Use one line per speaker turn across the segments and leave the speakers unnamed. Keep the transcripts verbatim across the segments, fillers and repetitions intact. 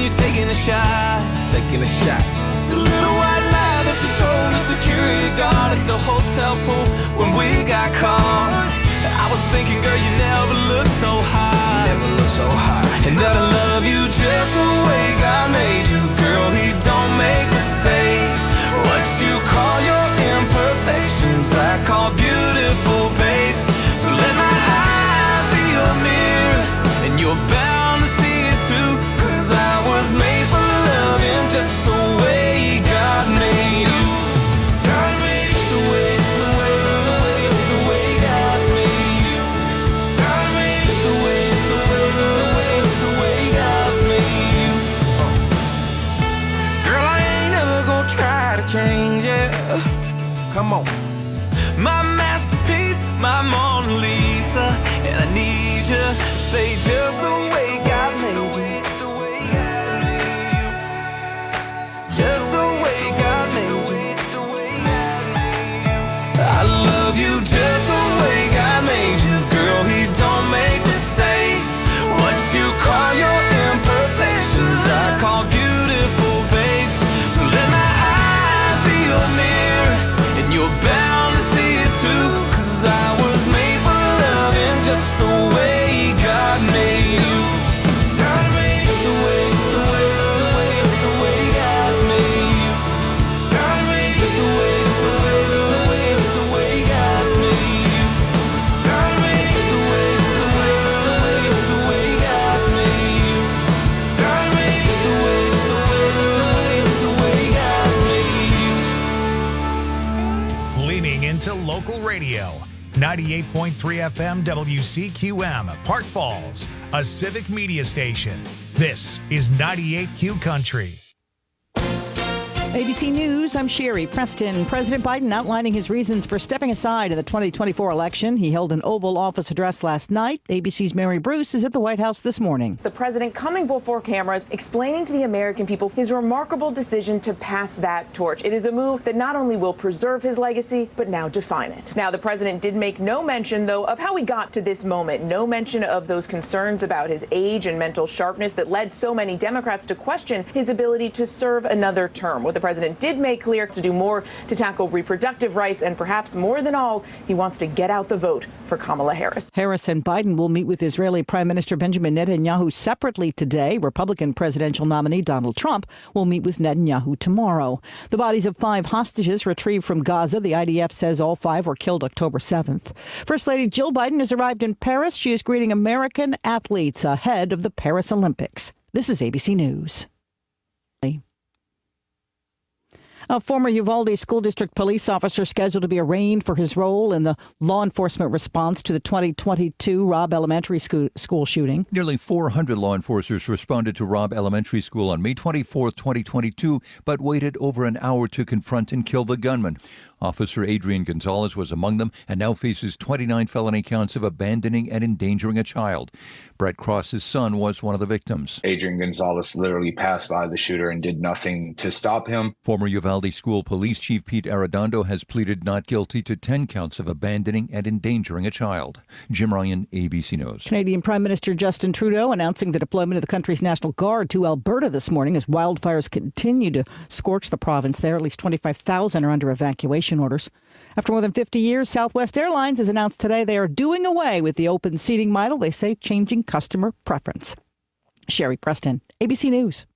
you're taking a shot.
Taking a shot.
The little white lie that you told the security guard at the hotel pool when we got caught. I was thinking, girl, you never looked so high.
Never looked so high.
And that I love you just the way God made you. Girl, he don't make mistakes. What you call your imperfections, I call beautiful, babe. So let my eyes be your mirror, and you're bound to see it too. Cause I was made for loving just the way God made you. God made you the way, the way, the way, the way God made you. God made you the way, the way, the way, the way God made you. Girl, I ain't never gonna try to change it.
Come on.
My masterpiece, my Mona Lisa, and I need you to stay just the way God made you. Just the way God made you. I love you just the way God made you. Girl, he don't make mistakes. What you call your imperfections, I call beautiful, babe. So let my eyes be your mirror, and you're bound to see it too. Cause I was made for loving just the way God made you. God made you the way, the way, the way, the way God made you. God made you the way, the way, the way, the way God made you. God made you the way, the way, the way, the way God made you. God made you the way, the way, the way, the way God made you.
Leaning into local radio. ninety-eight point three F M W C Q M, Park Falls, a civic media station. This is ninety-eight Q Country.
A B C News, I'm Sherry Preston. President Biden outlining his reasons for stepping aside in the twenty twenty-four election. He held an Oval Office address last night. A B C's Mary Bruce is at the White House this morning.
The president coming before cameras, explaining to the American people his remarkable decision to pass that torch. It is a move that not only will preserve his legacy, but now define it. Now, the president did make no mention, though, of how he got to this moment. No mention of those concerns about his age and mental sharpness that led so many Democrats to question his ability to serve another term. What the president did make clear to do more to tackle reproductive rights, and perhaps more than all, he wants to get out the vote for Kamala Harris.
Harris and Biden will meet with Israeli Prime Minister Benjamin Netanyahu separately today. Republican presidential nominee Donald Trump will meet with Netanyahu tomorrow. The bodies of five hostages retrieved from Gaza. The I D F says all five were killed October seventh. First Lady Jill Biden has arrived in Paris. She is greeting American athletes ahead of the Paris Olympics. This is A B C News. A former Uvalde School District police officer scheduled to be arraigned for his role in the law enforcement response to the twenty twenty-two Robb Elementary School, school shooting.
Nearly four hundred law enforcers responded to Robb Elementary School on May twenty-fourth, twenty twenty-two, but waited over an hour to confront and kill the gunman. Officer Adrian Gonzalez was among them and now faces twenty-nine felony counts of abandoning and endangering a child. Brett Cross's son was one of the victims.
Adrian Gonzalez literally passed by the shooter and did nothing to stop him.
Former Uvalde School Police Chief Pete Arredondo has pleaded not guilty to ten counts of abandoning and endangering a child. Jim Ryan, A B C News.
Canadian Prime Minister Justin Trudeau announcing the deployment of the country's National Guard to Alberta this morning as wildfires continue to scorch the province there. At least twenty-five thousand are under evacuation orders. After more than fifty years, Southwest Airlines has announced today they are doing away with the open seating model. They say changing customer preference. Sherry Preston, A B C News.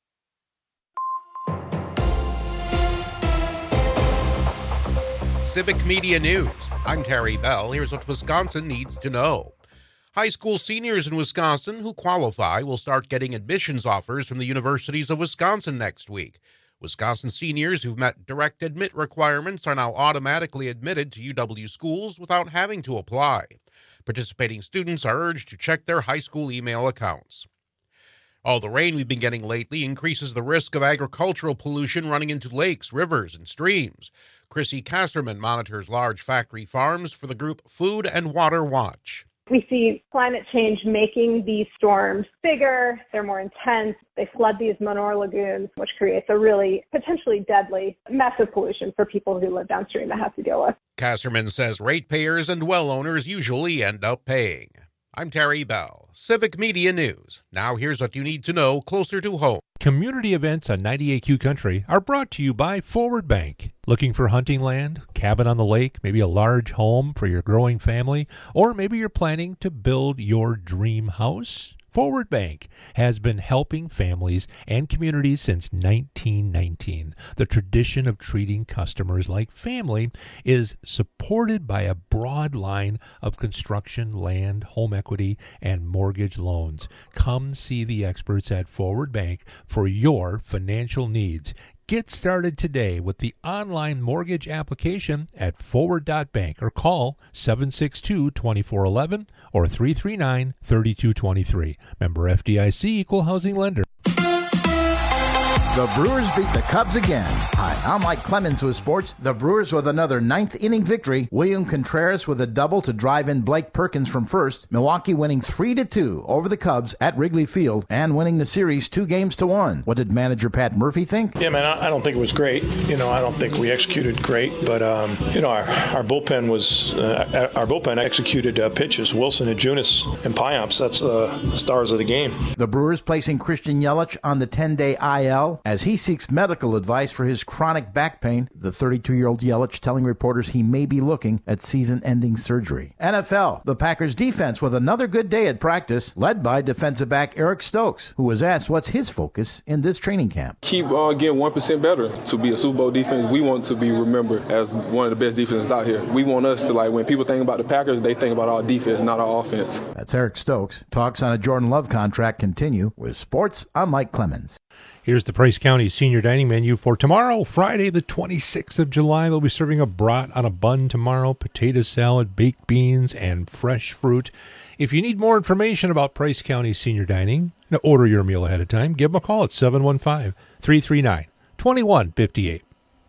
Civic Media News. I'm Terry Bell. Here's what Wisconsin needs to know. High school seniors in Wisconsin who qualify will start getting admissions offers from the universities of Wisconsin next week. Wisconsin seniors who've met direct admit requirements are now automatically admitted to U W schools without having to apply. Participating students are urged to check their high school email accounts. All the rain we've been getting lately increases the risk of agricultural pollution running into lakes, rivers, and streams. Chrissy Kasserman monitors large factory farms for the group Food and Water Watch.
We see climate change making these storms bigger, they're more intense, they flood these manure lagoons, which creates a really potentially deadly mess of pollution for people who live downstream that have to deal with.
Kasserman says ratepayers and well owners usually end up paying. I'm Terry Bell, Civic Media News. Now here's what you need to know closer to home.
Community events on ninety-eight Q Country are brought to you by Forward Bank. Looking for hunting land, cabin on the lake, maybe a large home for your growing family, or maybe you're planning to build your dream house? Forward Bank has been helping families and communities since nineteen nineteen. The tradition of treating customers like family is supported by a broad line of construction, land, home equity, and mortgage loans. Come see the experts at Forward Bank for your financial needs. Get started today with the online mortgage application at forward dot bank or call seven six two, two four one one or three three nine, three two two three. Member F D I C, Equal Housing Lender.
The Brewers beat the Cubs again. Hi, I'm Mike Clemens with sports. The Brewers with another ninth inning victory. William Contreras with a double to drive in Blake Perkins from first. Milwaukee winning three to two over the Cubs at Wrigley Field and winning the series two games to one. What did manager Pat Murphy think?
Yeah, man, I don't think it was great. You know, I don't think we executed great, but um, you know, our, our bullpen was uh, our bullpen executed uh, pitches. Wilson and Junis and Payamps. That's uh, the stars of the game.
The Brewers placing Christian Yelich on the ten-day I L as he seeks medical advice for his chronic back pain. The thirty-two-year-old Yelich telling reporters he may be looking at season-ending surgery. N F L, the Packers defense with another good day at practice, led by defensive back Eric Stokes, who was asked what's his focus in this training camp.
Keep uh, getting one percent better to be a Super Bowl defense. We want to be remembered as one of the best defenses out here. We want us to, like, when people think about the Packers, they think about our defense, not our offense.
That's Eric Stokes. Talks on a Jordan Love contract continue. With sports, I'm Mike Clemens.
Here's the Price County Senior Dining menu for tomorrow, Friday, the twenty-sixth of July. They'll be serving a brat on a bun tomorrow, potato salad, baked beans, and fresh fruit. If you need more information about Price County Senior Dining, now order your meal ahead of time. Give them a call at seven one five, three three nine, two one five eight.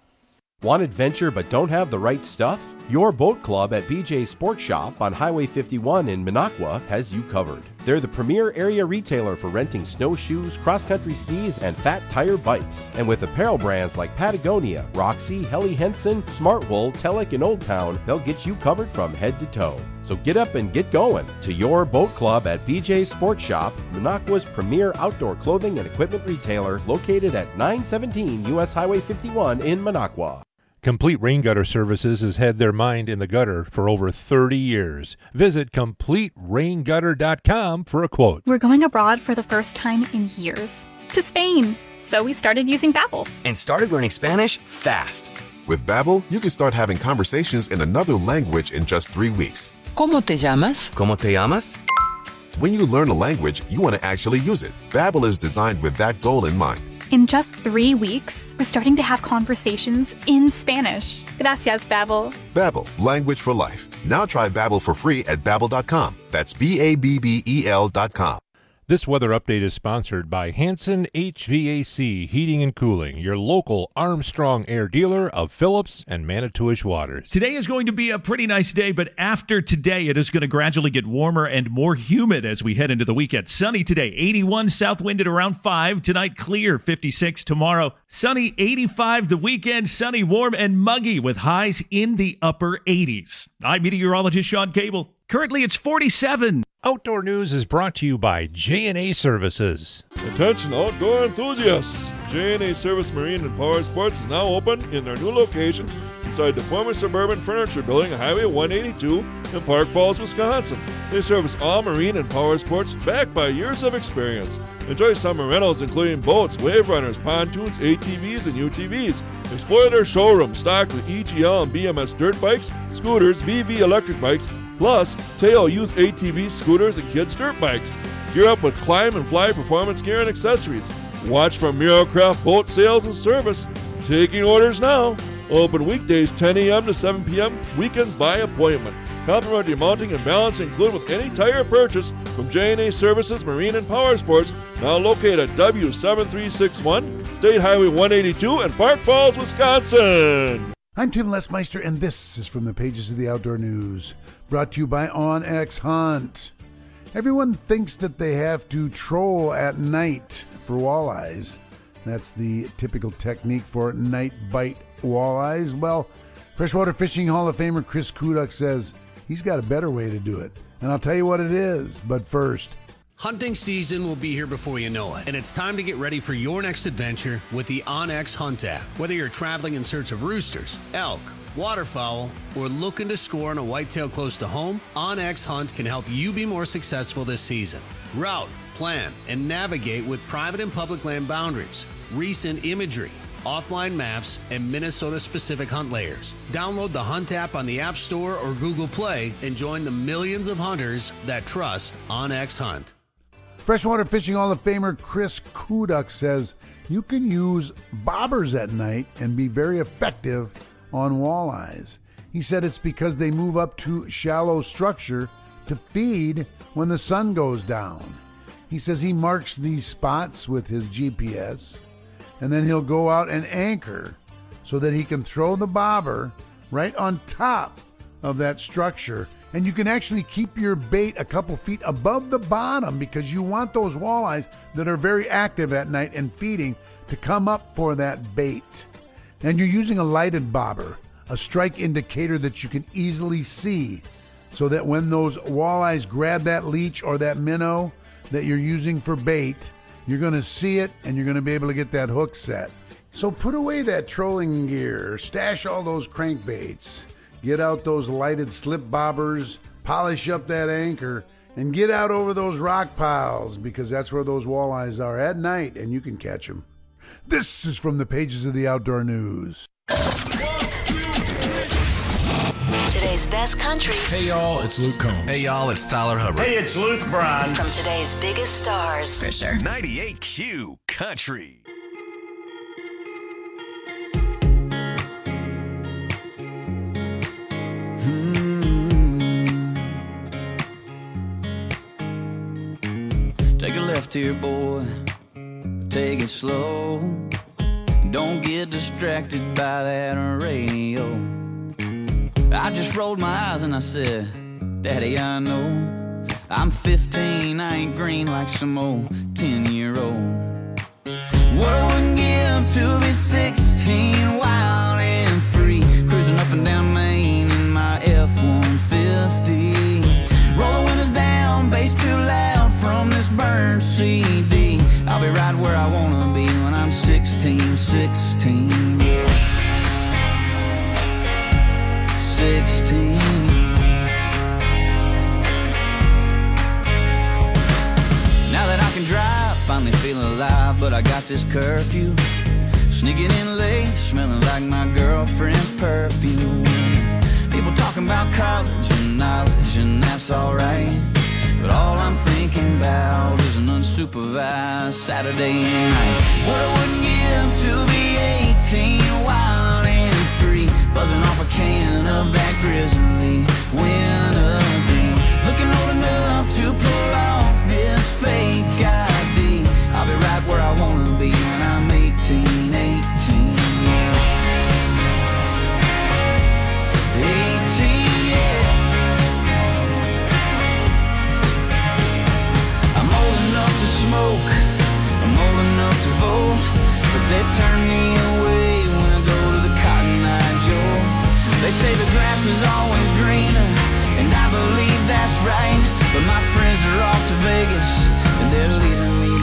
Want adventure but don't have the right stuff? Your boat club at B J Sports Shop on Highway fifty-one in Minocqua has you covered. They're the premier area retailer for renting snowshoes, cross-country skis, and fat tire bikes. And with apparel brands like Patagonia, Roxy, Helly Hansen, Smartwool, Telek, and Old Town, they'll get you covered from head to toe. So get up and get going to your boat club at B J Sports Shop, Minocqua's premier outdoor clothing and equipment retailer, located at nine seventeen U S Highway fifty-one in Minocqua.
Complete Rain Gutter Services has had their mind in the gutter for over thirty years. Visit complete rain gutter dot com for a quote.
We're going abroad for the first time in years, to Spain. So we started using Babbel.
And started learning Spanish fast.
With Babbel, you can start having conversations in another language in just three weeks.
¿Cómo te llamas?
¿Cómo te llamas?
When you learn a language, you want to actually use it. Babbel is designed with that goal in mind.
In just three weeks, we're starting to have conversations in Spanish. Gracias, Babbel.
Babbel, language for life. Now try Babbel for free at babbel dot com. That's B A B B E L dot com.
This weather update is sponsored by Hanson H V A C Heating and Cooling, your local Armstrong Air dealer of Phillips and Manitowish waters.
Today is going to be a pretty nice day, but after today, it is going to gradually get warmer and more humid as we head into the weekend. Sunny today, eighty-one, south wind at around five. Tonight, clear, fifty-six. Tomorrow, sunny, eighty-five. The weekend, sunny, warm, and muggy with highs in the upper eighties. I'm meteorologist Sean Cable. Currently, it's forty-seven.
Outdoor News is brought to you by J and A Services.
Attention outdoor enthusiasts! J and A Service Marine and Power Sports is now open in their new location inside the former Suburban Furniture Building, Highway one eighty-two in Park Falls, Wisconsin. They service all marine and power sports backed by years of experience. Enjoy summer rentals including boats, wave runners, pontoons, A T Vs, and U T Vs. Explore their showroom stocked with E G L and B M S dirt bikes, scooters, V V electric bikes, plus Tail youth A T Vs, scooters, and kids' dirt bikes. Gear up with Climb and Fly performance gear and accessories. Watch for Miracraft boat sales and service. Taking orders now. Open weekdays ten a.m. to seven p.m., weekends by appointment. Complimentary mounting and balance included with any tire purchase from J and A Services Marine and Power Sports, now located at W seven three six one, State Highway one eighty-two in Park Falls, Wisconsin.
I'm Tim Lesmeister, and this is from the pages of the Outdoor News, brought to you by OnX Hunt. Everyone thinks that they have to troll at night for walleyes. That's the typical technique for night bite walleyes. Well, Freshwater Fishing Hall of Famer Chris Kuduk says he's got a better way to do it. And I'll tell you what it is. But first,
hunting season will be here before you know it, and it's time to get ready for your next adventure with the OnX Hunt app. Whether you're traveling in search of roosters, elk, waterfowl, or looking to score on a whitetail close to home, OnX Hunt can help you be more successful this season. Route, plan, and navigate with private and public land boundaries, recent imagery, offline maps, and Minnesota-specific hunt layers. Download the Hunt app on the App Store or Google Play and join the millions of hunters that trust OnX Hunt.
Freshwater Fishing Hall of Famer Chris Kuduk says you can use bobbers at night and be very effective on walleyes. He said it's because they move up to shallow structure to feed when the sun goes down. He says he marks these spots with his G P S, and then he'll go out and anchor so that he can throw the bobber right on top of that structure. And you can actually keep your bait a couple feet above the bottom because you want those walleyes that are very active at night and feeding to come up for that bait. And you're using a lighted bobber, a strike indicator that you can easily see, so that when those walleyes grab that leech or that minnow that you're using for bait, you're going to see it and you're going to be able to get that hook set. So put away that trolling gear, stash all those crankbaits, get out those lighted slip bobbers, polish up that anchor, and get out over those rock piles because that's where those walleyes are at night and you can catch them. This is from the pages of the Outdoor News.
Today's best country.
Hey y'all, it's Luke Combs.
Hey y'all, it's Tyler Hubbard.
Hey, it's Luke Bryan.
From today's biggest stars.
Fisher.
ninety-eight Q Country.
Take a left here, boy. Take it slow. Don't get distracted by that radio. I just rolled my eyes and I said, Daddy, I know I'm fifteen, I ain't green like some old ten-year-old. What I wouldn't give to be sixteen, wild and free, cruising up and down Main in my F one fifty. Roll the windows down, bass too loud from this burned C D. I'll be right where I wanna be when I'm sixteen, sixteen, yeah. sixteen. Now that I can drive, finally feeling alive, but I got this curfew. Sneaking in late, smelling like my girlfriend's perfume. People talking about college and knowledge, and that's alright. But all I'm thinking about is an unsupervised Saturday night. What I wouldn't give to be eighteen, wild and free, buzzing off a can of that grizzly wintergreen. Looking old enough to pull off this fake I D. I'll be right where I wanna be when I'm eighteen, eighteen, yeah. eighteen, yeah. I'm old enough to smoke, I'm old enough to vote, but they turn me away when I go to the Cotton Eye Joe. They say the grass is always greener, and I believe that's right, but my friends are off to Vegas, and they're leaving me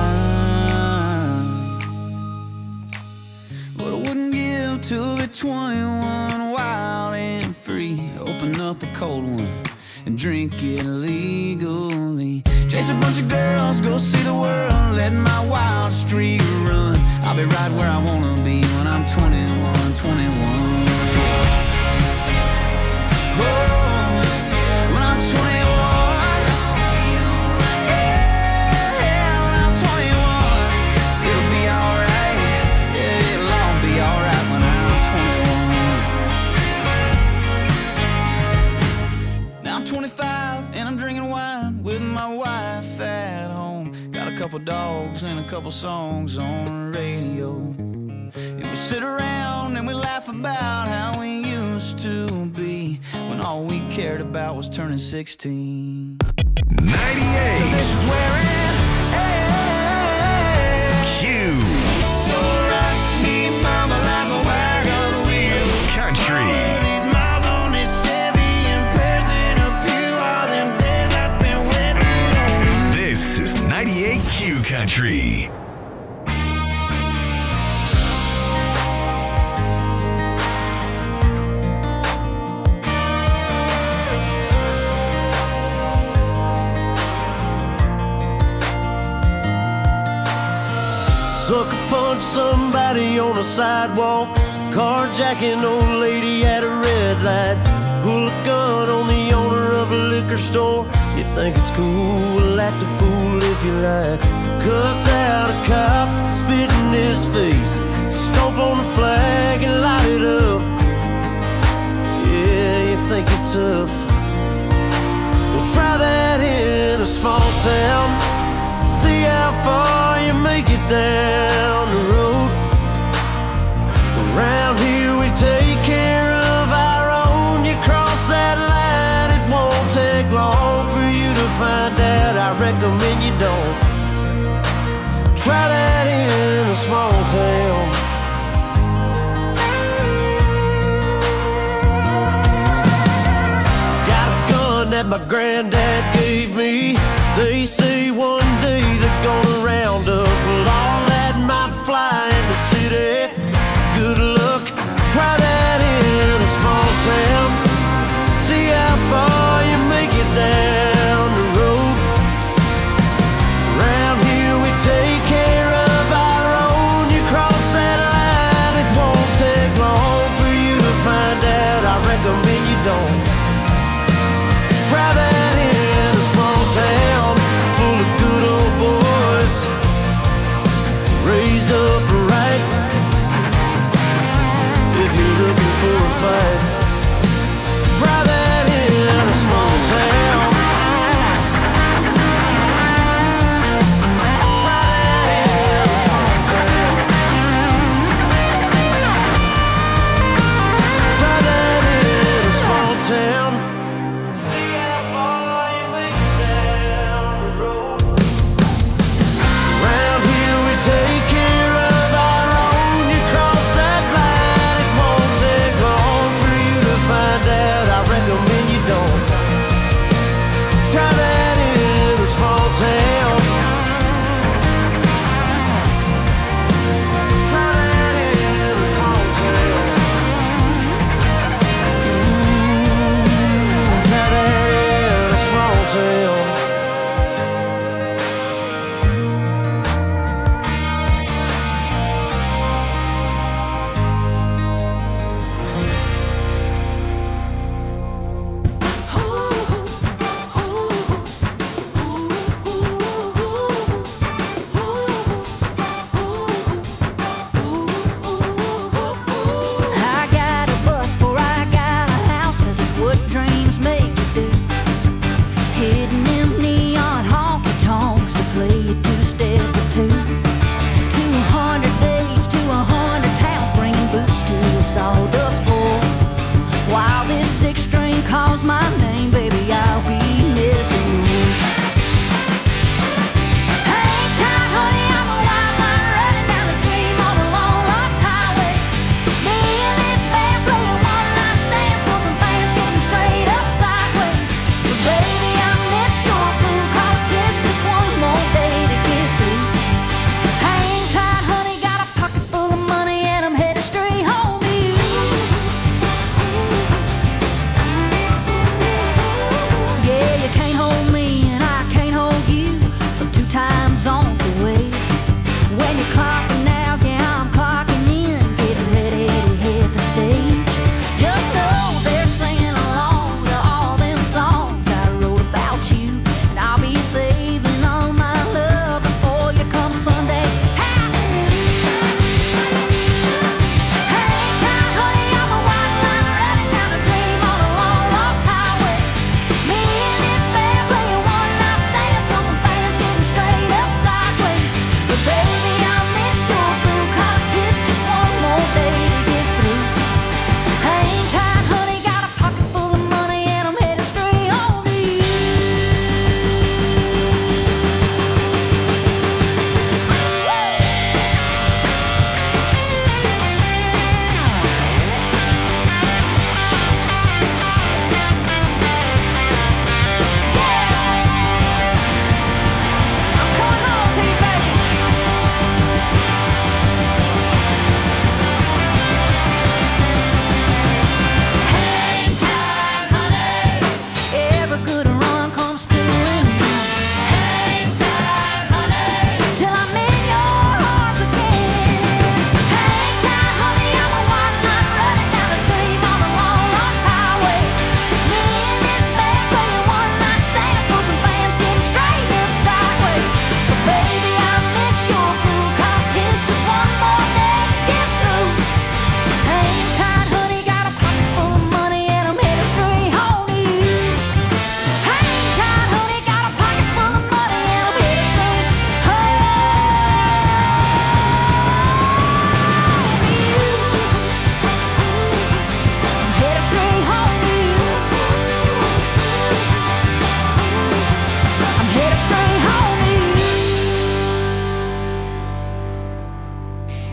behind. What I wouldn't give to be twenty-one, wild and free, open up a cold one and drink it legally. Chase a bunch of girls, go see the world, let my wild streak run. I'll be right where I wanna be when I'm twenty-one, twenty-one. Oh, when I'm twenty-one, yeah, when I'm twenty-one, it'll be alright, yeah, it'll all be alright when I'm twenty-one. Now I'm twenty-five and I'm drinking wine with my wife at home. Got a couple dogs and a couple songs on the radio. And we sit around and we laugh about how we used to be, when all we cared about was turning sixteen.
ninety-eight.
So this is where it ends.
Q.
So rock me, mama, like a wagon wheel.
Country.
All these miles on this Chevy and prayers
punch somebody on a sidewalk, carjacking old lady at a red light, pull a gun on the owner of a liquor store. You think it's cool, act a fool if you like, cuss out a cop, spit in his face, stomp on the flag and light it up. Yeah, you think you're tough. Well, try that in a small town, see how far you make it down the road. Around here we take care of our own. You cross that line, it won't take long for you to find out. I recommend you don't. Try that in a small town. Got a gun that my granddad gave me. They say one day they're gonna round up all that my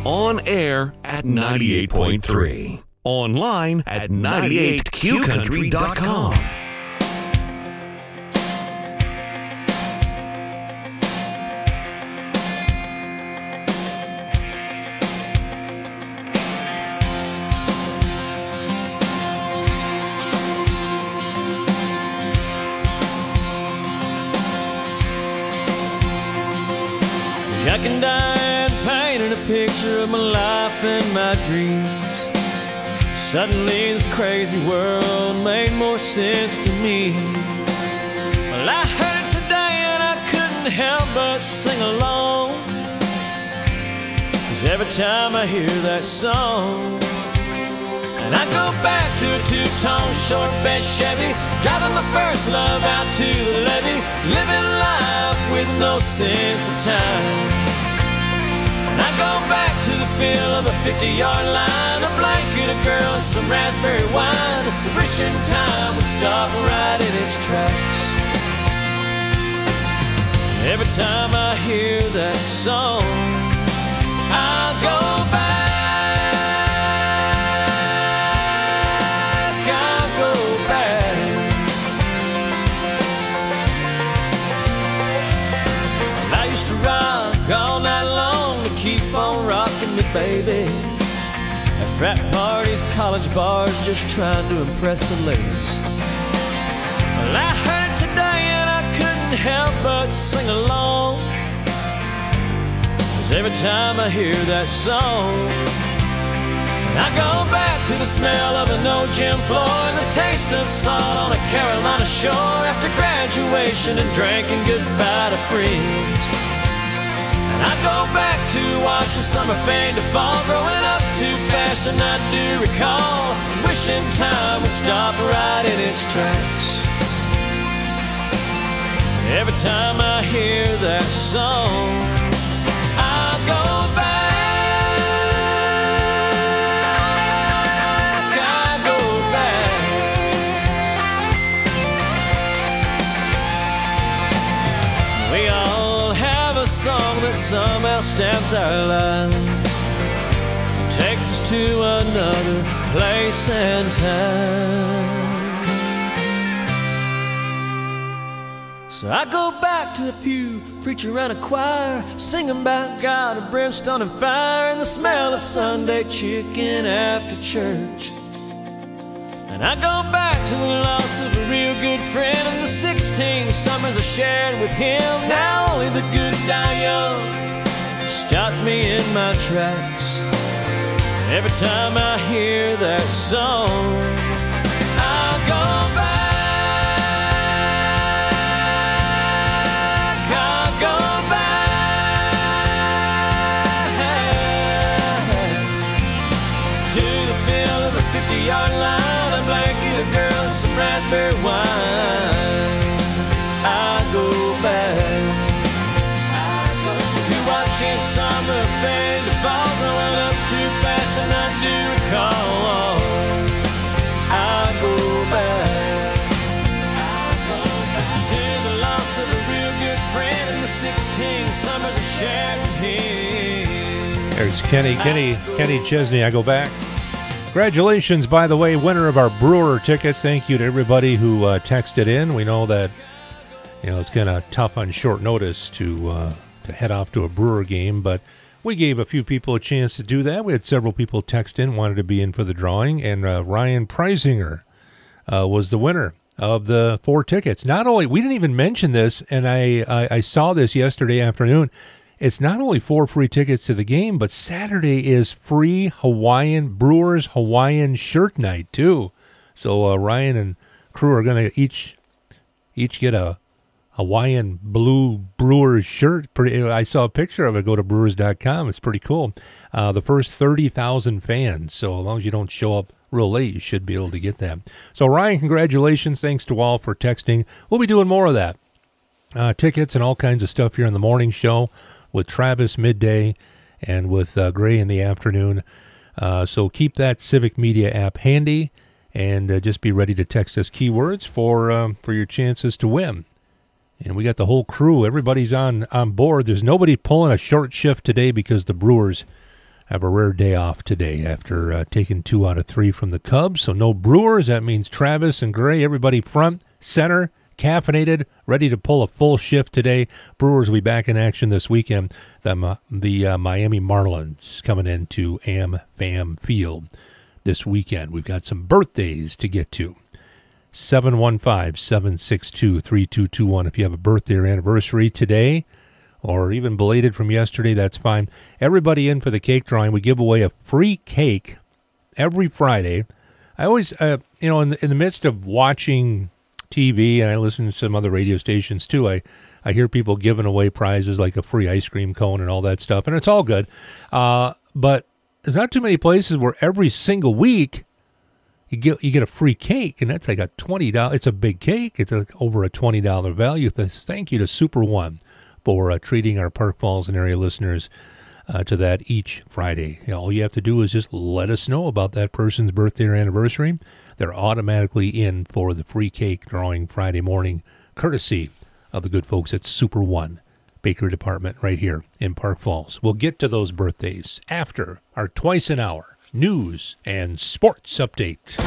On air at ninety-eight point three. Online at ninety-eight q country dot com.
Jack and Diane painted a picture of my life and my dreams. Suddenly this crazy world made more sense to me. Well, I heard it today and I couldn't help but sing along. 'Cause every time I hear that song, and I go back to a two-tone short bed Chevy, driving my first love out to the levee, living life with no sense of time. And I go back to the feel of a fifty-yard line, a blanket, a girl, and some raspberry wine, wishing time would stop right in its tracks. Every time I hear that song, I go back. All night long to keep on rocking me, baby. At frat parties, college bars, just trying to impress the ladies. Well, I heard it today and I couldn't help but sing along. 'Cause every time I hear that song, I go back to the smell of an old gym floor and the taste of salt on a Carolina shore after graduation and drinking goodbye to friends. And I go back to watching summer fade to fall, growing up too fast and I do recall, wishing time would stop right in its tracks. Every time I hear that song, I go back, I go back. We all have a song that somehow stamped our lives, takes us to another place and time. So I go back to the pew, preacher and a choir, singing about God and brimstone and fire, and the smell of Sunday chicken after church. And I go back to the loss of a real good friend and the sixteen summers I shared with him. Now only the good die young stops me in my tracks. Every time I hear that song, I go back, I go back to the feel of a fifty-yard line, a blanket, a girl, some raspberry wine. I go back to watching summer fade to fall, growing up too fast and I do recall. I go back, I go back to the loss of a real good friend and the sixteen summers I shared with him.
There's Kenny, Kenny, Kenny Chesney. I go back. Congratulations, by the way, winner of our Brewer tickets. Thank you to everybody who uh, texted in. We know that, you know, it's kind of tough on short notice to uh, to head off to a Brewer game, but we gave a few people a chance to do that. We had several people text in, wanted to be in for the drawing, and uh, Ryan Preisinger uh, was the winner of the four tickets. Not only, we didn't even mention this, and I, I, I saw this yesterday afternoon, it's not only four free tickets to the game, but Saturday is free Hawaiian, Brewers Hawaiian shirt night, too. So uh, Ryan and crew are going to each each get a Hawaiian blue Brewers shirt. Pretty, I saw a picture of it. Go to brewers dot com. It's pretty cool. Uh, the first thirty thousand fans. So as long as you don't show up real late, you should be able to get that. So Ryan, congratulations. Thanks to all for texting. We'll be doing more of that. Uh, tickets and all kinds of stuff here in the morning show with Travis midday and with uh, Gray in the afternoon. Uh, so keep that Civic Media app handy and uh, just be ready to text us keywords for um, for your chances to win. And we got the whole crew. Everybody's on, on board. There's nobody pulling a short shift today because the Brewers have a rare day off today after uh, taking two out of three from the Cubs. So no Brewers. That means Travis and Gray, everybody front, center, caffeinated, ready to pull a full shift today. Brewers will be back in action this weekend. The, the uh, Miami Marlins coming into AmFam Field this weekend. We've got some birthdays to get to. seven one five, seven six two, three two two one if you have a birthday or anniversary today, or even belated from yesterday, that's fine. Everybody in for the cake drawing. We give away a free cake every Friday. I always, uh, you know, in the, in the midst of watching T V, and I listen to some other radio stations too, I, I hear people giving away prizes like a free ice cream cone and all that stuff, and it's all good. Uh, but there's not too many places where every single week you get you get a free cake, and that's like a twenty dollars. It's a big cake. It's a, over a twenty dollars value. Thank you to Super One for uh, treating our Park Falls and area listeners uh, to that each Friday. You know, all you have to do is just let us know about that person's birthday or anniversary. They're automatically in for the free cake drawing Friday morning, courtesy of the good folks at Super One Bakery Department right here in Park Falls. We'll get to those birthdays after our twice an hour news and sports update.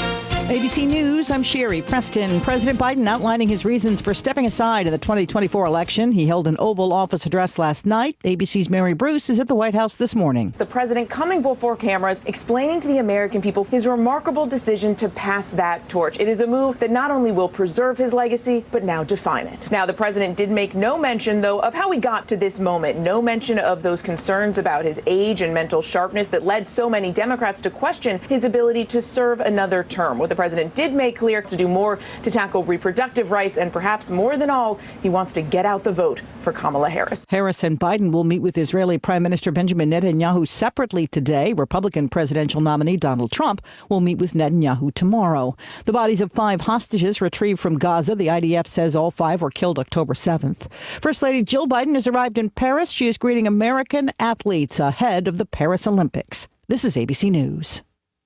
A B C News, I'm Sherry Preston. President Biden outlining his reasons for stepping aside in the twenty twenty-four election. He held an Oval Office address last night. A B C's Mary Bruce is at the White House this morning.
The president coming before cameras, explaining to the American people his remarkable decision to pass that torch. It is a move that not only will preserve his legacy, but now define it. Now, the president did make no mention, though, of how he got to this moment. No mention of those concerns about his age and mental sharpness that led so many Democrats to question his ability to serve another term. What the president did make clear to do more to tackle reproductive rights, and perhaps more than all, he wants to get out the vote for Kamala Harris.
Harris and Biden will meet with Israeli Prime Minister Benjamin Netanyahu separately today. Republican presidential nominee Donald Trump will meet with Netanyahu tomorrow. The bodies of five hostages retrieved from Gaza. The I D F says all five were killed October seventh. First Lady Jill Biden has arrived in Paris. She is greeting American athletes ahead of the Paris Olympics. This is A B C News.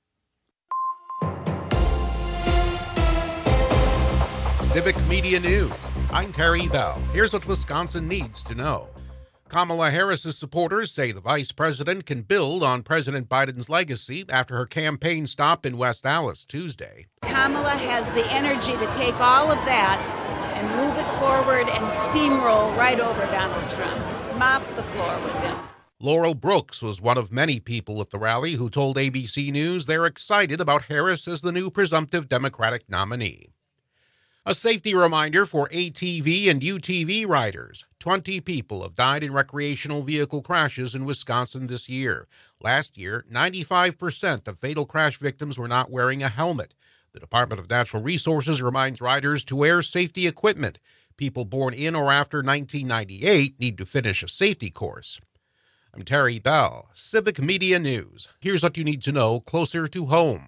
Civic Media News. I'm Terry Bell. Here's what Wisconsin needs to know. Kamala Harris's supporters say the vice president can build on President Biden's legacy after her campaign stop in West Allis Tuesday.
Kamala has the energy to take all of that and move it forward and steamroll right over Donald Trump. Mop the floor with him.
Laurel Brooks was one of many people at the rally who told A B C News they're excited about Harris as the new presumptive Democratic nominee. A safety reminder for A T V and U T V riders. twenty people have died in recreational vehicle crashes in Wisconsin this year. Last year, ninety-five percent of fatal crash victims were not wearing a helmet. The Department of Natural Resources reminds riders to wear safety equipment. People born in or after nineteen ninety-eight need to finish a safety course. I'm Terry Bell, Civic Media News. Here's what you need to know closer to home.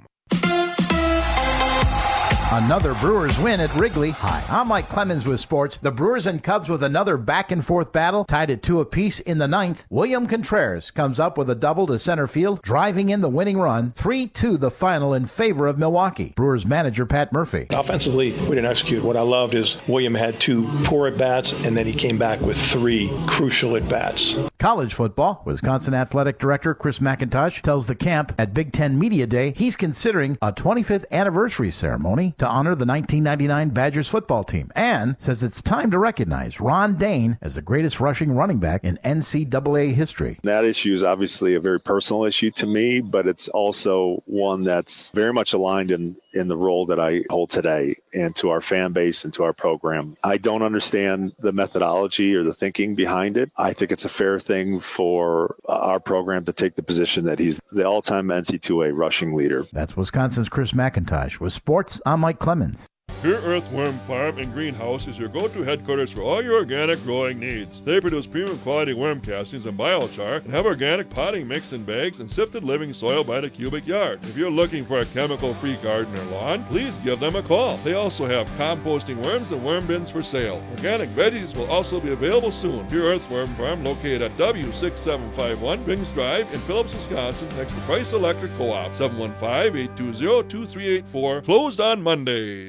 Another Brewers win at Wrigley. Hi, I'm Mike Clemens with sports. The Brewers and Cubs with another back-and-forth battle, tied at two apiece in the ninth. William Contreras comes up with a double to center field, driving in the winning run. three two the final in favor of Milwaukee. Brewers manager Pat Murphy.
Offensively, we didn't execute. What I loved is William had two poor at-bats, and then he came back with three crucial at-bats.
College football. Wisconsin Athletic Director Chris McIntosh tells the camp at Big Ten Media Day he's considering a twenty-fifth anniversary ceremony to honor the nineteen ninety-nine Badgers football team, and says it's time to recognize Ron Dane as the greatest rushing running back in N C double A history.
That issue is obviously a very personal issue to me, but it's also one that's very much aligned in, in the role that I hold today and to our fan base and to our program. I don't understand the methodology or the thinking behind it. I think it's a fair thing for our program to take the position that he's the all-time N C double A rushing leader.
That's Wisconsin's Chris McIntosh. With sports, I'm Mike Clemens.
Pure Earthworm Farm and Greenhouse is your go-to headquarters for all your organic growing needs. They produce premium quality worm castings and biochar and have organic potting mix in bags and sifted living soil by the cubic yard. If you're looking for a chemical-free garden or lawn, please give them a call. They also have composting worms and worm bins for sale. Organic veggies will also be available soon. Pure Earthworm Farm, located at W six seven five one Bings Drive in Phillips, Wisconsin, next to Price Electric Co-op. seven one five, eight two zero, two three eight four. Closed on Mondays.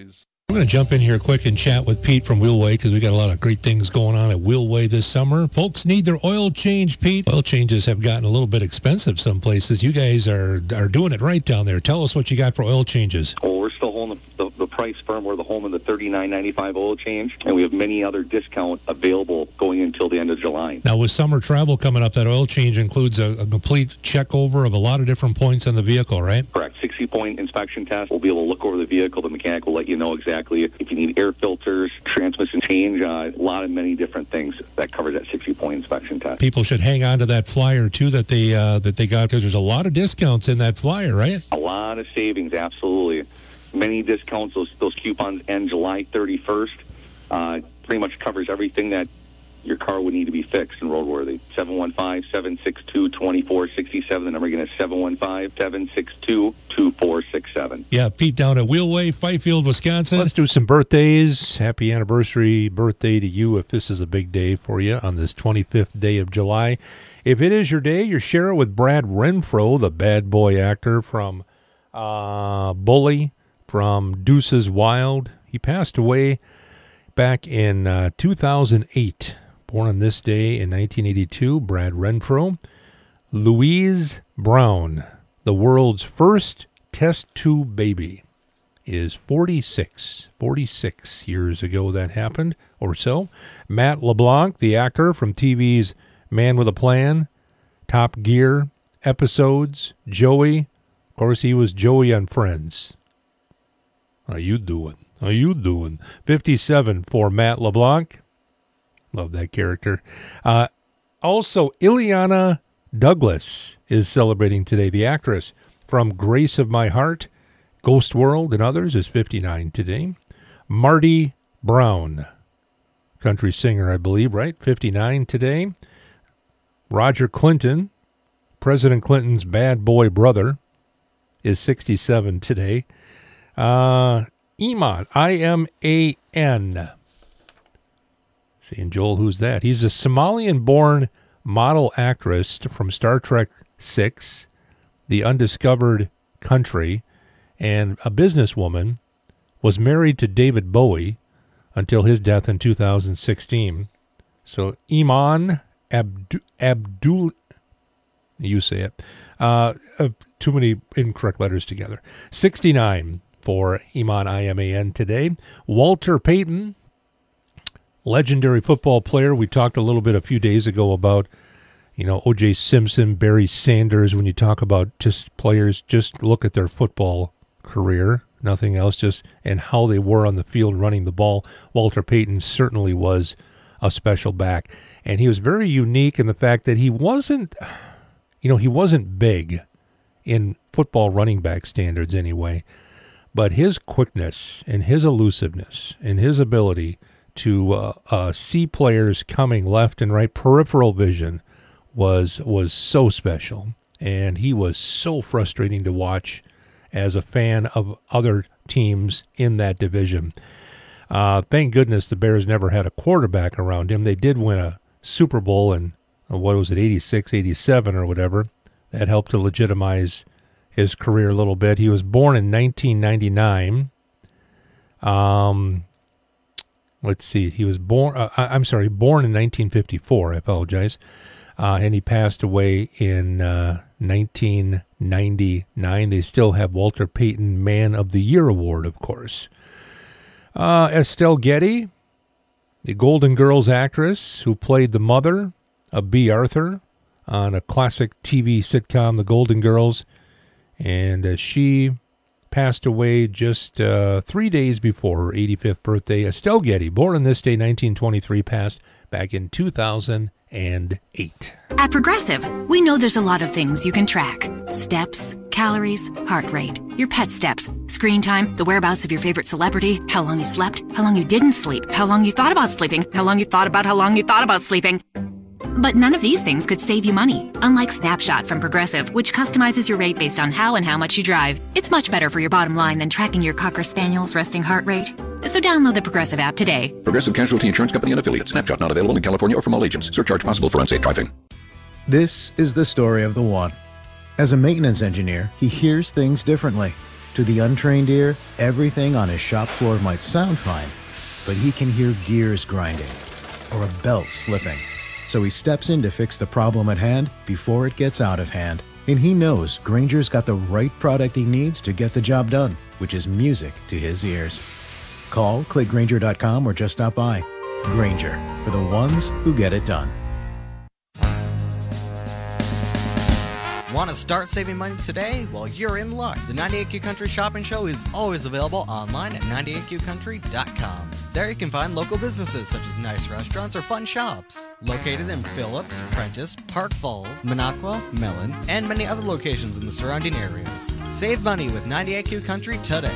I'm going to jump in here quick and chat with Pete from Wheelway because we got a lot of great things going on at Wheelway this summer. Folks need their oil change, Pete. Oil changes have gotten a little bit expensive some places. You guys are are doing it right down there. Tell us what you got for oil changes.
Well, we're still holding the, the, the price firm. We're the home of the thirty-nine ninety-five oil change, and we have many other discounts available going until the end of July.
Now, with summer travel coming up, that oil change includes a, a complete check over of a lot of different points on the vehicle, right?
Correct. sixty-point inspection test. We'll be able to look over the vehicle. The mechanic will let you know exactly if you need air filters, transmission change, uh, a lot of many different things that covers that sixty-point inspection test.
People should hang on to that flyer, too, that they uh, that they got, because there's a lot of discounts in that flyer, right?
A lot of savings, absolutely. Many discounts. Those, those coupons end July thirty-first. Uh, pretty much covers everything that your car would need to be fixed and roadworthy. seven one five, seven six two, two four six seven. The number again is seven one five, seven six two, two four six seven.
Yeah, Pete down at Wheelway, Fifield, Wisconsin. Let's do some birthdays. Happy anniversary birthday to you if this is a big day for you on this twenty-fifth day of July. If it is your day, you share it with Brad Renfro, the bad boy actor from uh, Bully, from Deuces Wild. He passed away back in uh, two thousand eight. Born on this day in nineteen eighty-two, Brad Renfro. Louise Brown, the world's first test tube baby, is forty-six. forty-six years ago that happened, or so. Matt LeBlanc, the actor from T V's Man with a Plan, Top Gear, Episodes, Joey. Of course, he was Joey on Friends. How you doing? How you doing? fifty-seven for Matt LeBlanc. Love that character. Uh, also, Ileana Douglas is celebrating today. The actress from Grace of My Heart, Ghost World, and others is fifty-nine today. Marty Brown, country singer, I believe, right? fifty-nine today. Roger Clinton, President Clinton's bad boy brother, is sixty-seven today. Uh, Iman, I M A N. Saying, Joel, who's that? He's a Somalian-born model actress from Star Trek six, The Undiscovered Country, and a businesswoman, was married to David Bowie until his death in two thousand sixteen. So Iman Abdu- Abdul, you say it, uh, uh, too many incorrect letters together. sixty-nine for Iman, I M A N today. Walter Payton, legendary football player. We talked a little bit a few days ago about, you know, O J Simpson, Barry Sanders. When you talk about just players, just look at their football career, nothing else, just and how they were on the field running the ball. Walter Payton certainly was a special back. And he was very unique in the fact that he wasn't, you know, he wasn't big in football running back standards anyway, but his quickness and his elusiveness and his ability to uh, uh, see players coming left and right, peripheral vision, was was so special. And he was so frustrating to watch as a fan of other teams in that division. Uh, thank goodness the Bears never had a quarterback around him. They did win a Super Bowl in, uh, what was it, eighty-six, eighty-seven or whatever. That helped to legitimize his career a little bit. He was born in nineteen ninety-nine. Um... Let's see. He was born, uh, I'm sorry, born in nineteen fifty-four. I apologize. Uh, and he passed away in uh, nineteen ninety-nine. They still have Walter Payton Man of the Year Award, of course. Uh, Estelle Getty, the Golden Girls actress who played the mother of Bea Arthur on a classic T V sitcom, The Golden Girls. And uh, she passed away just uh, three days before her eighty-fifth birthday. Estelle Getty, born on this day, nineteen twenty-three, passed back in two thousand eight.
At Progressive, we know there's a lot of things you can track. Steps, calories, heart rate, your pet steps, screen time, the whereabouts of your favorite celebrity, how long you slept, how long you didn't sleep, how long you thought about sleeping, how long you thought about how long you thought about sleeping. But none of these things could save you money, unlike Snapshot from Progressive, which customizes your rate based on how and how much you drive. It's much better for your bottom line than tracking your Cocker Spaniel's resting heart rate. So download the Progressive app today.
Progressive Casualty Insurance Company and Affiliates. Snapshot not available in California or from all agents. Surcharge possible for unsafe driving.
This is the story of the one. As a maintenance engineer, he hears things differently.
To the untrained ear, everything on his shop floor might sound fine, but he can hear gears grinding or a belt slipping. So he steps in to fix the problem at hand before it gets out of hand. And he knows Grainger's got the right product he needs to get the job done, which is music to his ears. Call, click Grainger dot com, or just stop by. Grainger, for the ones who get it done.
Want to start saving money today? Well, you're in luck. The ninety-eight Q Country Shopping Show is always available online at ninety-eight Q country dot com. There you can find local businesses such as nice restaurants or fun shops. Located in Phillips, Prentice, Park Falls, Minocqua, Mellon, and many other locations in the surrounding areas. Save money with ninety-eight Q Country today.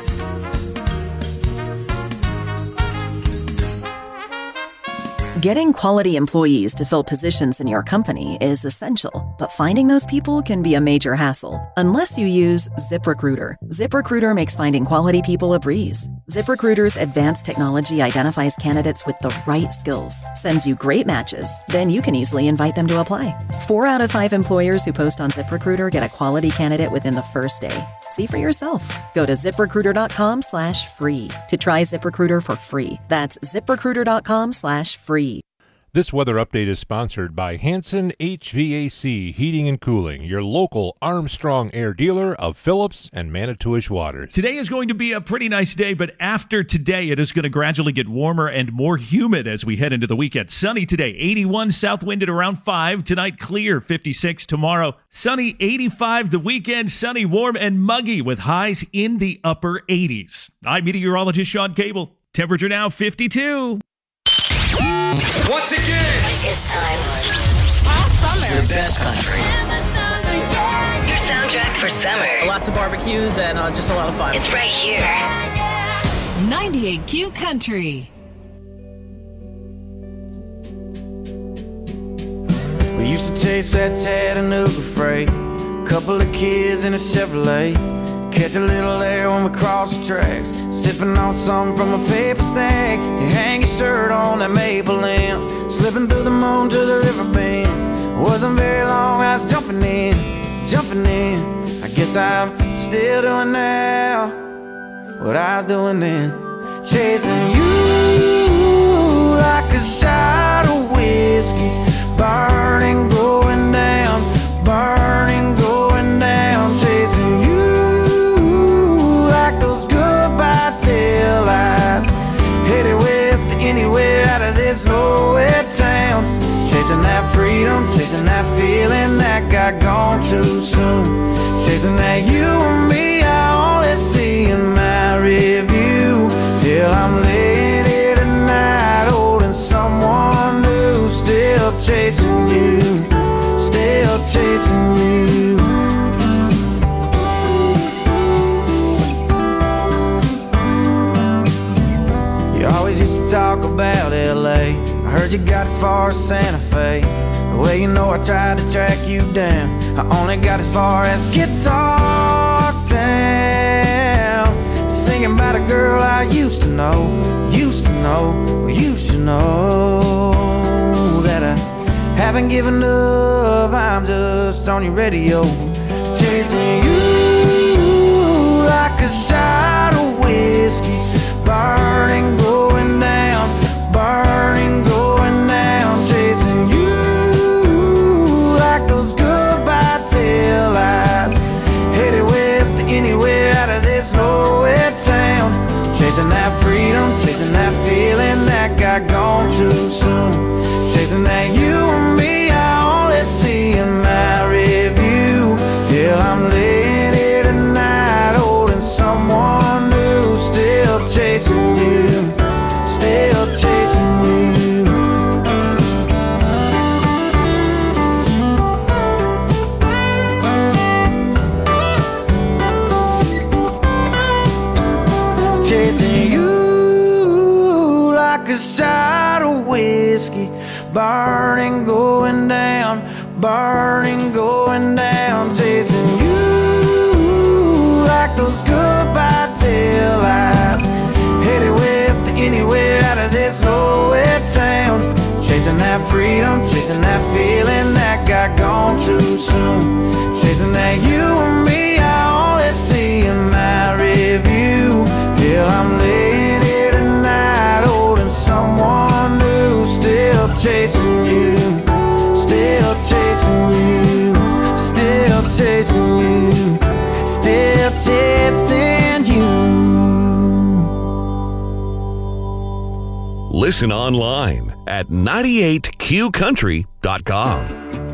Getting quality employees to fill positions in your company is essential, but finding those people can be a major hassle unless you use ZipRecruiter. ZipRecruiter makes finding quality people a breeze. ZipRecruiter's advanced technology identifies candidates with the right skills, sends you great matches, then you can easily invite them to apply. Four out of five employers who post on ZipRecruiter get a quality candidate within the first day. See for yourself. Go to ziprecruiter dot com slash free to try ZipRecruiter for free. That's ziprecruiter dot com slash free.
This weather update is sponsored by Hanson H V A C Heating and Cooling, your local Armstrong Air dealer of Phillips and Manitowish waters.
Today is going to be a pretty nice day, but after today, it is going to gradually get warmer and more humid as we head into the weekend. Sunny today, eighty-one, south wind at around five. Tonight, clear, fifty-six. Tomorrow, sunny, eighty-five. The weekend, sunny, warm, and muggy with highs in the upper eighties. I'm meteorologist Sean Cable. Temperature now, fifty-two.
Once again,
it's time. All summer.
The best country.
Your soundtrack for summer.
Lots of barbecues and uh, just a lot of fun.
It's right here.
ninety-eight Q Country.
We used to chase that Chattanooga freight, couple of kids in a Chevrolet, catch a little air when we cross the tracks, sipping on something from a paper stack. You hang your shirt on that maple limb, slipping through the moon to the river bend. Wasn't very long, I was jumping in, jumping in. I guess I'm still doing now what I was doing then, chasing you like a shot of whiskey, burning, going down, burning, going down, chasing you like those goodbye tail lights, headed west to anywhere out of this nowhere town, chasing that freedom, chasing that feeling that got gone too soon, chasing that you and me I only see in my review, till I'm laying here tonight holding someone new, still chasing you, still chasing you. You always used to talk about L A, I heard you got as far as Santa Fe. Well, you know I tried to track you down, I only got as far as Guitar Town, singing about a girl I used to know, used to know, used to know, that I haven't given up, I'm just on your radio, chasing you like a shot of whiskey, burning, going down, burning, going down, chasing you like those goodbye tail lights, headed west to anywhere out of this nowhere town, chasing that freedom, chasing that feeling that got gone too soon, chasing that you and me I only see in my review, till I'm laying here tonight holding someone new, still chasing you, still chasing you. Chasing you like a shot of whiskey, burning, going down, burning, going down, chasing you like those goodbye tail lights, headed west to anywhere out of this nowhere town, chasing that freedom, chasing that feeling that got gone too soon, chasing that you and me I only see in my
chasing you, still chasing you.
Listen online at ninety-eight Q country dot com.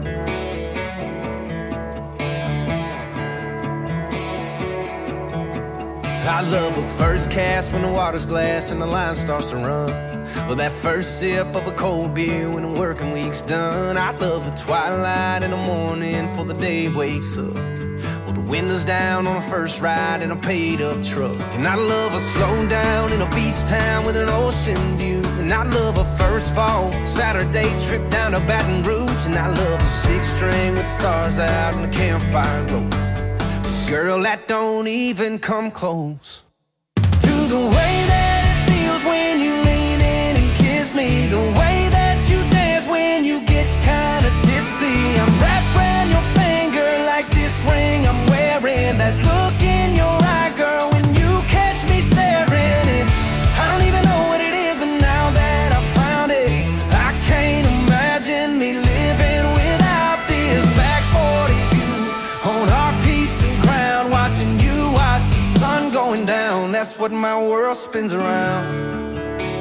I love a first cast when the water's glass and the line starts to run. Or that first sip of a cold beer when the working week's done. I love a twilight in the morning before the day wakes up. Or the windows down on a first ride in a paid up truck. And I love a slow down in a beach town with an ocean view. And I love a first fall Saturday trip down to Baton Rouge. And I love a six string with stars out and the campfire glow. Girl, that don't even come close to the way that it feels when you lean in and kiss me. The way that you dance when you get kinda tipsy. I'm wrapped around your finger like this ring I'm wearing. That look in your eye, girl, when you catch me staring. And I don't even know what it is, but now that I found it, I can't imagine me living without this back forty view on our piece of ground, watching you watch the sun going down. That's what my world spins around.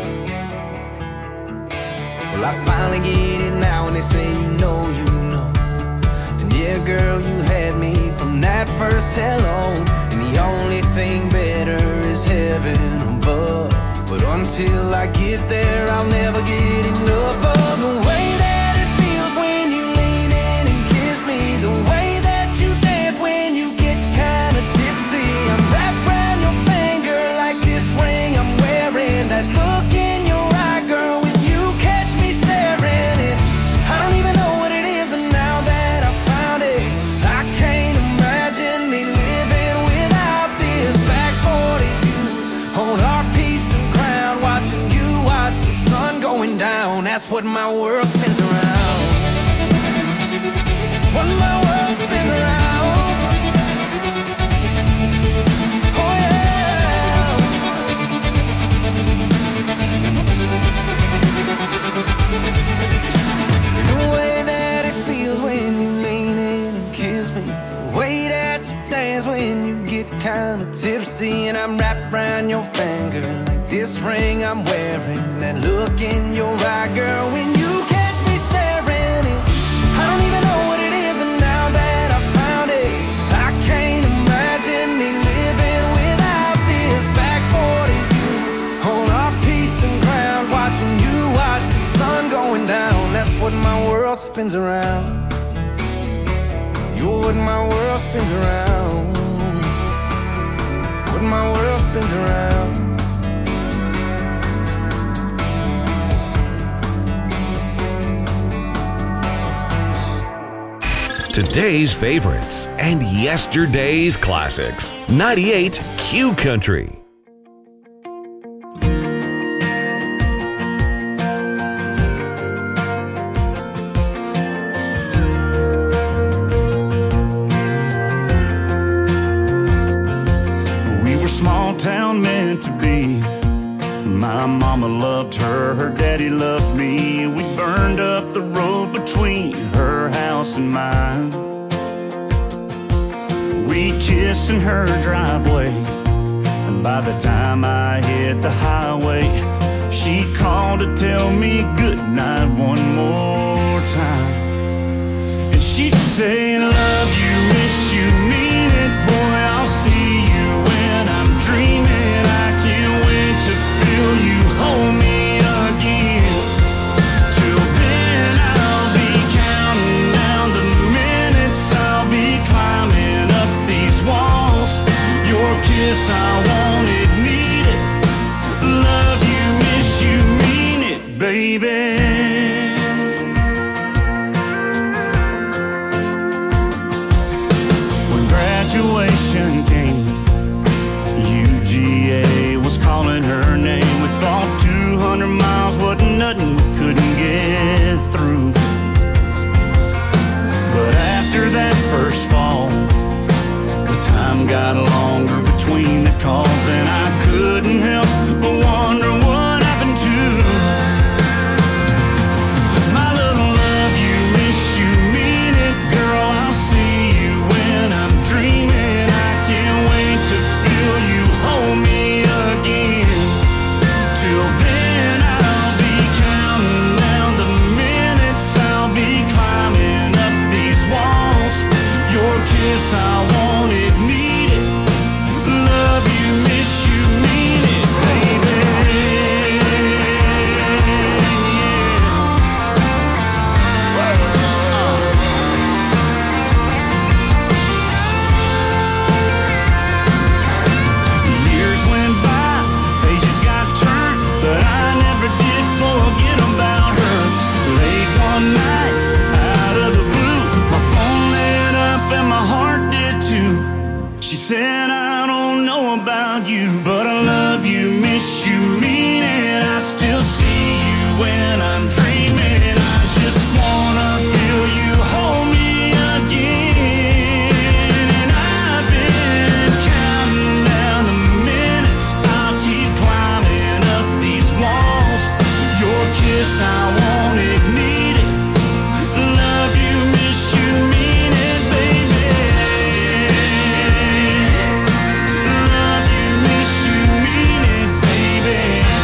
Well, I finally get it now, and they say you know, you know. And yeah, girl, you had me from that first hello. And the only thing better is heaven above. But until I get there, I'll never get enough of the way that it feels when you lean in and kiss me. The way that you dance when you get kinda tipsy. I'm wrapped around your finger like this ring I'm wearing. That look in your eye, girl, when you catch me staring. And I don't even know what it is, but now that I found it, I can't imagine me living without this back forty view on our piece of ground, watching you watch the sun going down. That's what my world spins around. What my world spins around. Oh yeah. The way that it feels when you lean in and kiss me. The way that you dance when you get kinda tipsy. And I'm wrapped around your finger like this ring I'm wearing. And that look in your eye, girl, when you catch me staring. And I don't even know what it is, but now that I found it, I can't imagine me living without this back forty view on our piece of ground, watching you watch the sun going down. That's what my world spins around. You're what my world spins around. What my world spins around.
Today's favorites and yesterday's classics. ninety-eight Q Country.
We were small town meant to be. My mama loved her, her daddy loved me. We burned up the road between her house and mine. We kissed in her driveway, and by the time I hit the highway, she called to tell me goodnight one more time. And she'd say, love you, miss you, mean it, boy, I'll see you when I'm dreaming. I can't wait to feel you hold me again. Till then I'll be counting down the minutes, I'll be climbing up these walls. Your kiss, I want it, need it. Love you, miss you, mean it, baby. When graduation came, U G A was calling her name. We thought two hundred miles wasn't nothing we couldn't get through. But after that first fall, the time got longer between the calls, and I couldn't help but wonder what happened to my little love you, miss you, mean it, girl. I'll see you when about you, but I love you, miss you, mean it. I still see you when I'm dreaming. I just wanna feel you hold me again. And I've been counting down the minutes. I'll keep climbing up these walls. Your kiss, I want it, need it. Love you, miss you, mean it, baby. Love you, miss you, mean it, baby.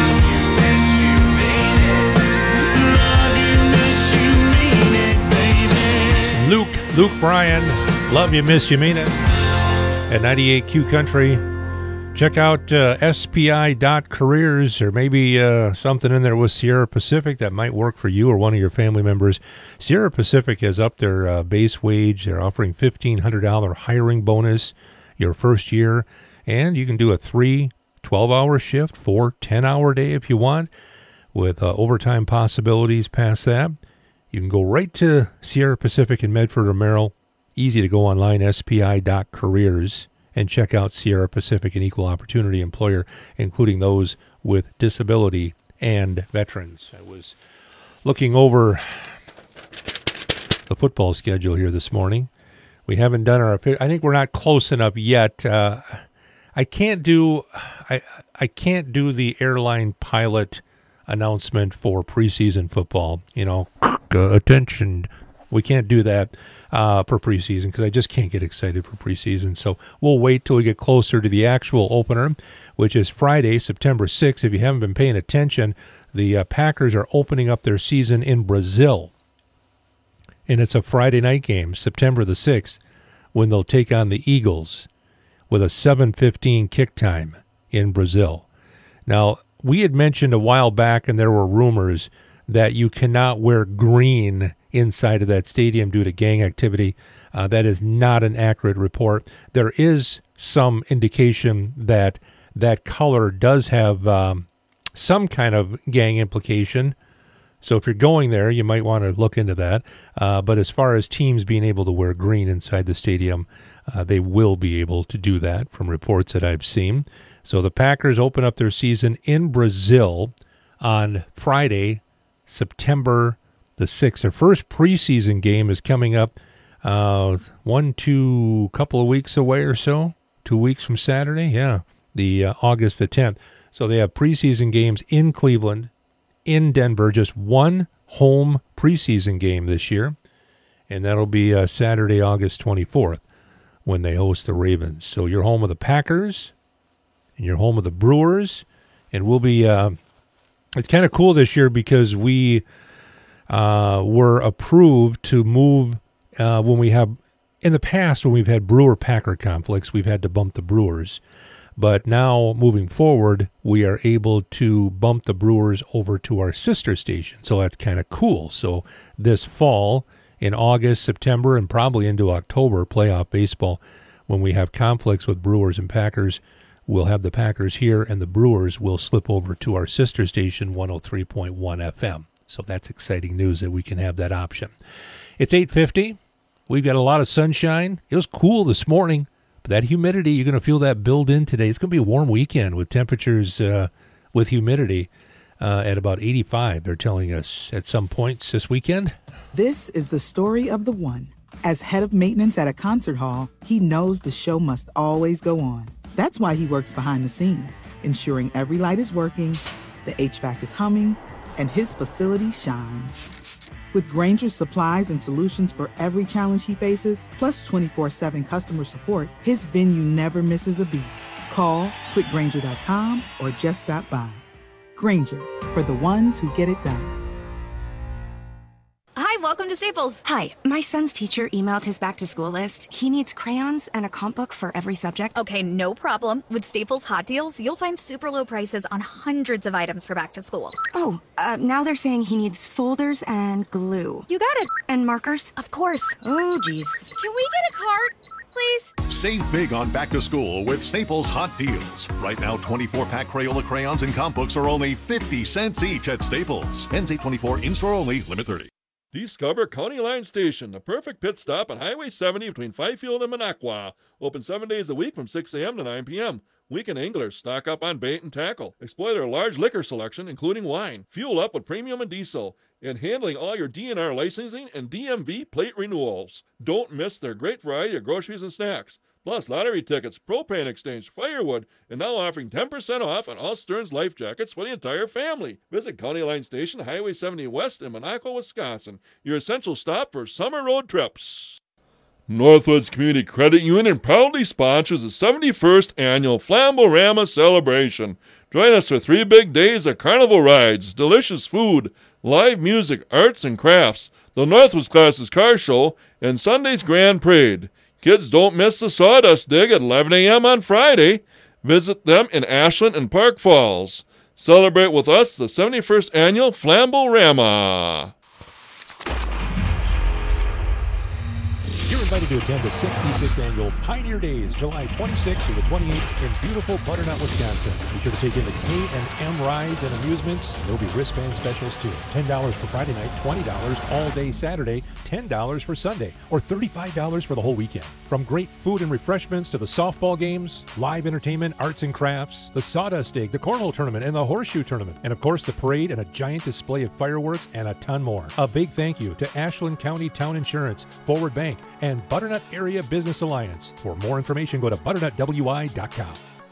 Love you, miss you, mean it, baby.
Luke, Luke Bryan, love you, miss you, mean it. At ninety-eight Q Country. Check out uh, S P I dot careers, or maybe uh, something in there with Sierra Pacific that might work for you or one of your family members. Sierra Pacific has upped their uh, base wage. They're offering fifteen hundred dollars hiring bonus your first year, and you can do a three twelve-hour shift, four ten-hour day if you want, with uh, overtime possibilities past that. You can go right to Sierra Pacific in Medford or Merrill. Easy to go online, S P I dot careers. And check out Sierra Pacific, an equal opportunity employer, including those with disability and veterans. I was looking over the football schedule here this morning. We haven't done our, I think we're not close enough yet. Uh, I can't do, I I can't do the airline pilot announcement for preseason football. You know, attention. We can't do that uh, for preseason because I just can't get excited for preseason. So we'll wait till we get closer to the actual opener, which is Friday, September sixth. If you haven't been paying attention, the uh, Packers are opening up their season in Brazil. And it's a Friday night game, September the sixth, when they'll take on the Eagles with a seven fifteen kick time in Brazil. Now, we had mentioned a while back, and there were rumors that you cannot wear green inside of that stadium due to gang activity. Uh, that is not an accurate report. There is some indication that that color does have um, some kind of gang implication. So if you're going there, you might want to look into that. Uh, but as far as teams being able to wear green inside the stadium, uh, they will be able to do that from reports that I've seen. So the Packers open up their season in Brazil on Friday, September the sixth. Their first preseason game is coming up uh, one, two, couple of weeks away or so. Two weeks from Saturday, yeah, the uh, August the tenth. So they have preseason games in Cleveland, in Denver, just one home preseason game this year, and that'll be uh, Saturday, August twenty-fourth, when they host the Ravens. So you're home of the Packers, and you're home of the Brewers, and we'll be, uh, it's kind of cool this year because we uh, were approved to move uh, when we have, in the past when we've had Brewer-Packer conflicts, we've had to bump the Brewers. But now, moving forward, we are able to bump the Brewers over to our sister station. So that's kind of cool. So this fall, in August, September, and probably into October, playoff baseball, when we have conflicts with Brewers and Packers, we'll have the Packers here, and the Brewers will slip over to our sister station, one oh three point one F M. So that's exciting news that we can have that option. It's eight fifty. We've got a lot of sunshine. It was cool this morning. But that humidity, you're going to feel that build in today. It's going to be a warm weekend with temperatures uh, with humidity uh, at about eighty-five, they're telling us, at some points this weekend.
This is the story of the one. As head of maintenance at a concert hall, he knows the show must always go on. That's why he works behind the scenes, ensuring every light is working, the H V A C is humming, and his facility shines. With Grainger's supplies and solutions for every challenge he faces, plus twenty-four seven customer support, his venue never misses a beat. Call quick grainger dot com or just stop by. Grainger, for the ones who get it done.
Hi, welcome to Staples.
Hi, my son's teacher emailed his back-to-school list. He needs crayons and a comp book for every subject.
Okay, no problem. With Staples Hot Deals, you'll find super low prices on hundreds of items for back to school.
Oh, uh, now they're saying he needs folders and glue.
You got it.
And markers?
Of course.
Oh, geez.
Can we get a card, please?
Save big on back to school with Staples Hot Deals. Right now, twenty-four pack Crayola crayons and comp books are only fifty cents each at Staples. Ends eight twenty-four, in-store only, limit thirty.
Discover County Line Station, the perfect pit stop on Highway seventy between Fifield and Minocqua. Open seven days a week from six a.m. to nine p.m. Weekend anglers stock up on bait and tackle. Explore their large liquor selection, including wine. Fuel up with premium and diesel. And handling all your D N R licensing and D M V plate renewals. Don't miss their great variety of groceries and snacks. Plus lottery tickets, propane exchange, firewood, and now offering ten percent off on all Stearns life jackets for the entire family. Visit County Line Station, Highway seventy West in Minocqua, Wisconsin. Your essential stop for summer road trips. Northwoods Community Credit Union proudly sponsors the seventy-first Annual Flamborama Celebration. Join us for three big days of carnival rides, delicious food, live music, arts and crafts, the Northwoods Classes Car Show, and Sunday's Grand Parade. Kids, don't miss the Sawdust Dig at eleven a.m. on Friday. Visit them in Ashland and Park Falls. Celebrate with us the seventy-first Annual Flamborama.
You're invited to attend the sixty-sixth Annual Pioneer Days, July twenty-sixth through the twenty-eighth in beautiful Butternut, Wisconsin. Be sure to take in the K and M rides and amusements. There'll be wristband specials too. ten dollars for Friday night, twenty dollars all day Saturday, ten dollars for Sunday, or thirty-five dollars for the whole weekend. From great food and refreshments to the softball games, live entertainment, arts and crafts, the Sawdust Dig, the Cornhole Tournament, and the Horseshoe Tournament. And of course, the parade and a giant display of fireworks and a ton more. A big thank you to Ashland County Town Insurance, Forward Bank, and Butternut Area Business Alliance. For more information, go to butternut w i dot com.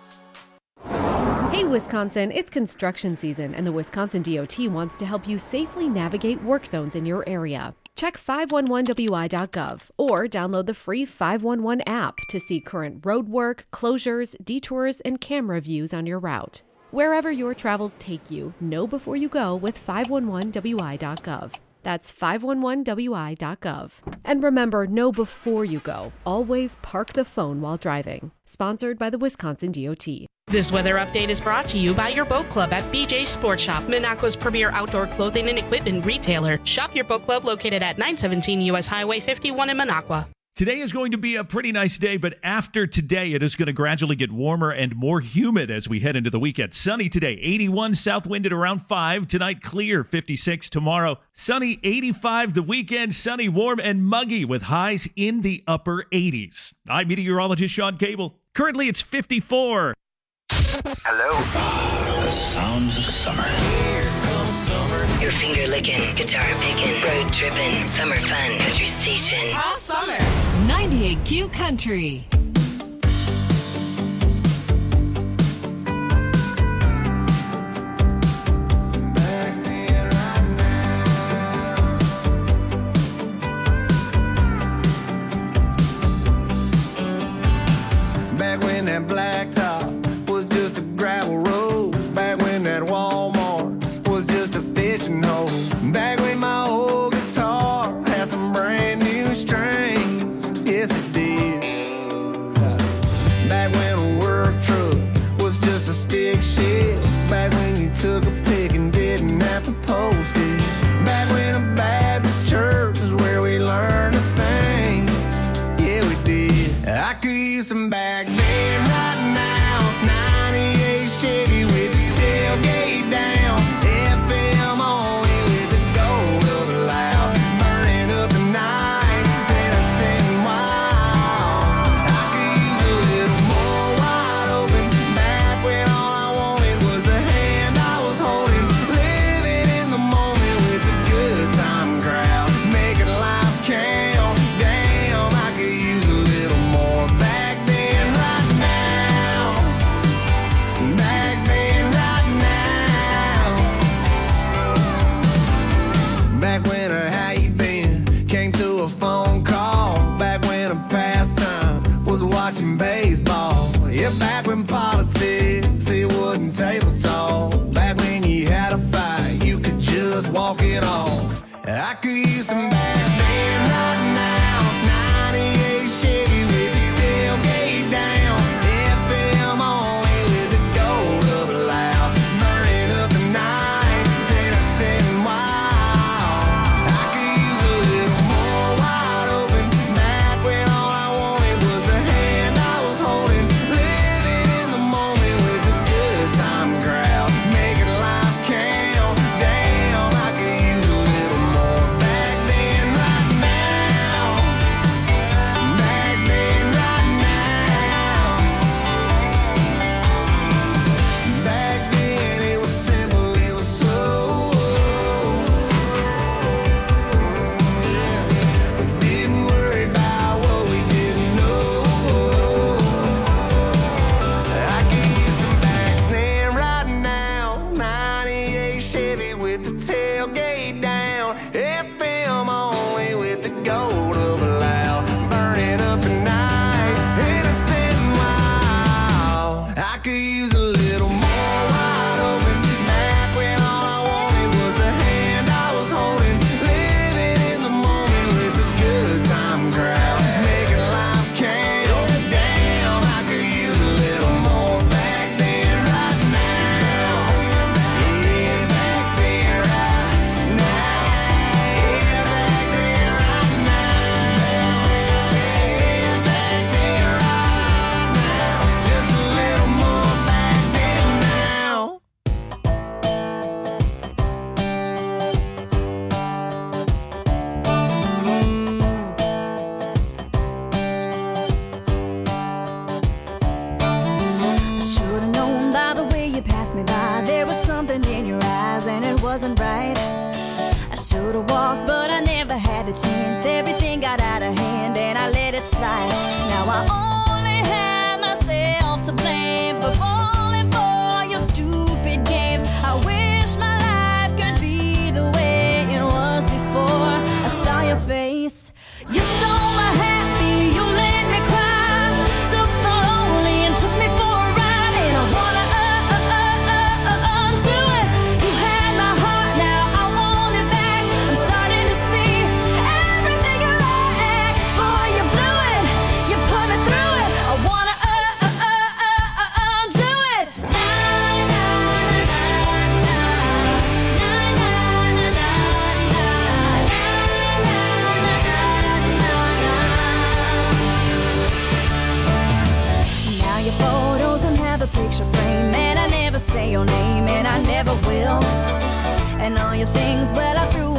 Hey Wisconsin, it's construction season and the Wisconsin D O T wants to help you safely navigate work zones in your area. Check five one one w i dot gov or download the free five one one app to see current road work, closures, detours, and camera views on your route. Wherever your travels take you, know before you go with five one one w i dot gov. That's five one one w i dot gov. And remember, know before you go. Always park the phone while driving. Sponsored by the Wisconsin D O T.
This weather update is brought to you by your boat club at B J Sports Shop, Minocqua's premier outdoor clothing and equipment retailer. Shop your boat club located at nine seventeen U S Highway fifty-one in Minocqua.
Today is going to be a pretty nice day, but after today, it is going to gradually get warmer and more humid as we head into the weekend. Sunny today, eighty-one, south wind at around five. Tonight, clear, fifty-six. Tomorrow, sunny, eighty-five. The weekend, sunny, warm, and muggy with highs in the upper eighties. I'm meteorologist Sean Cable. Currently, it's fifty-four.
Hello. The sounds of summer. Here comes summer. Your finger licking, guitar picking, road tripping, summer fun, country station. All summer.
ninety-eight Q Country.
Back when that blacktop was just a gravel road. Back when that Walmart was just a fishing hole. Back when my old guitar had some brand new strings. Yes, it did. Back when a work truck was just a stick shift. Back when you took a pic and didn't have to post it. Back when a Baptist church is where we learned to sing. Yeah, we did. I could use some back then right now. ninety-eight Chevy with the tailgate down. F M only with the gold of a loud. Burning up the night, then I sitting wild. I could use a little more wide open. Back when all I wanted was the hand I was holding. Living in the moment with the good time crowd. Making life count. Damn, I could use a little more back then right now. Back then right now. Back when a how you been came through a phone call. Back when a pastime was watching baseball. Yeah, back when politics it wasn't table talk. Back when you had a fight you could just walk it off. I could use some back then right now. ninety-eight Chevy with the tailgate down. F M only with the gold of a loud. Burning up the night, then I sitting wild. I could use a little more wide open. Back when all I wanted was the hand I was holding. Living in the moment with the good time crowd. Making life count. Damn, I could use a little more back then.
could've walked, but I never had the chance. Everything got out of hand and I let it slide. Now I only have myself to blame for falling for your stupid games. I wish my life could be the way it was before I saw your face. You stole my happy, you made me cry, took the lonely and took me for a ride, and I wanna uh, uh, uh, uh, uh, undo it. You had my heart, now I want it back. I'm starting to see everything you lack. Boy, you blew it, you put me through it. I wanna uh, uh, uh, uh, uh, undo it. Na, na, na, na, na, na, na, na, now your photos don't have a picture frame, and I never say your name, and I never will. And all your things, well, I threw